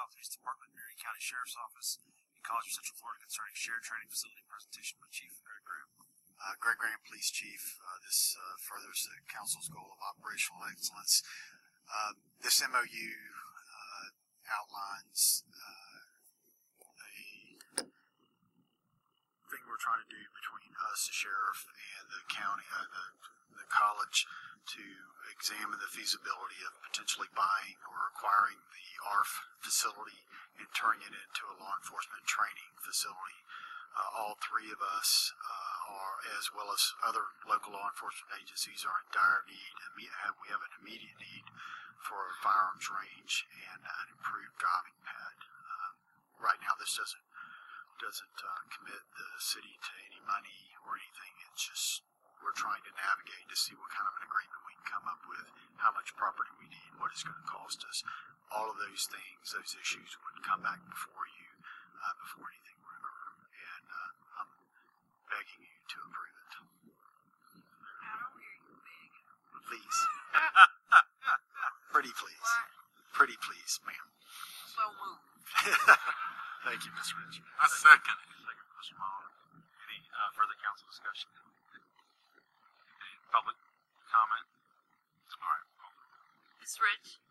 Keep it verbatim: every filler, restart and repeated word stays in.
Southeast Department, Marion County Sheriff's Office, and College of Central Florida concerning shared training facility presentation by Chief Greg Graham. Uh, Greg Graham, Police Chief. Uh, this uh, furthers the Council's goal of operational excellence. Uh, this M O U uh, outlines uh, a thing we're trying to do between us, the sheriff, and the county, uh, the, the college, to examine the feasibility of potentially buying or acquiring the A R F facility and turning it into a law enforcement training facility. Uh, all three of us, uh, are, as well as other local law enforcement agencies, are in dire need. We have an immediate need for a firearms range and an improved driving pad. Um, right now, this doesn't doesn't uh, commit the city to any money or anything. It's just we're trying to navigate to see what kind of an agreement we can come up with, how much property we need, what it's going to cost us. All of those things, those issues would come back before you uh, before anything would occur. And uh, I'm begging you to approve it. I don't hear you beg. Please. Pretty please. What? Pretty please, ma'am. So moved. Thank you, Miz Rich. I second it. Second, Mister Mullins. Any uh, further council discussion? Any public comment? All right. Miz Rich?